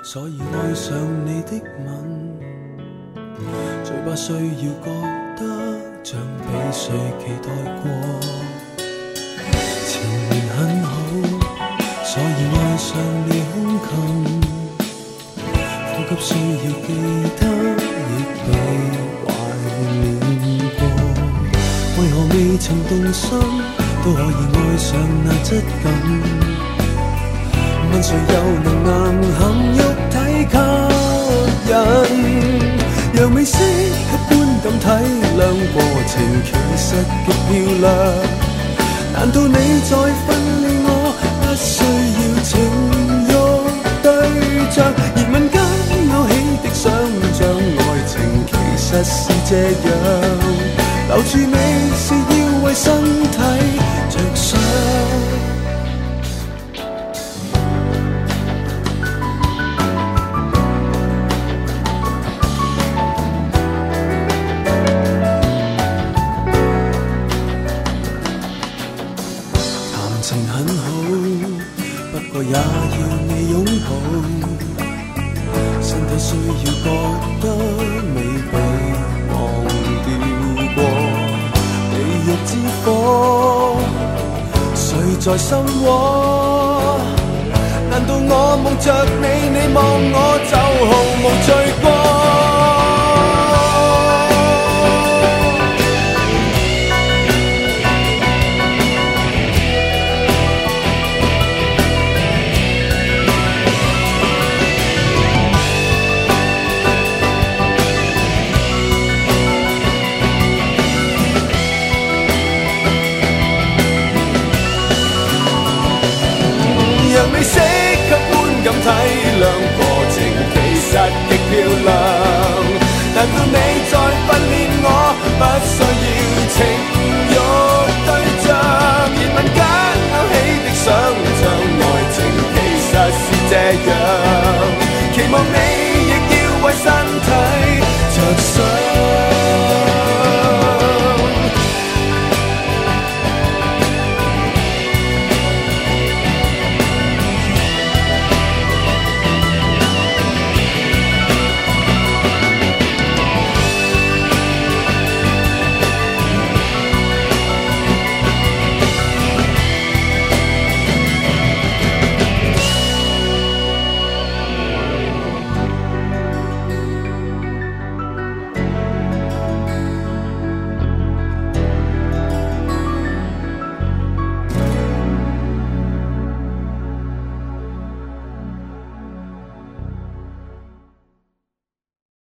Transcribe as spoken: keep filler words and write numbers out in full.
所以愛上你的吻，最怕需要覺得像被誰期待過。前面很好，所以愛上你空琴，呼吸需要記得，亦被懷念過。為何未曾動心，都可以愛上那質感？問誰又能硬撼肉體吸引？讓美色一般咁體諒過程，其實極漂亮。難道你在訓練我，不需要情慾對象？熱吻間勾起的想像，愛情其實是這樣，留住你是要為身體着想。情很好，不過也要你擁抱，身體需要覺得未被忘掉過。地獄之火，誰在心窩？難道我夢着你，你望我就毫無罪過？让美色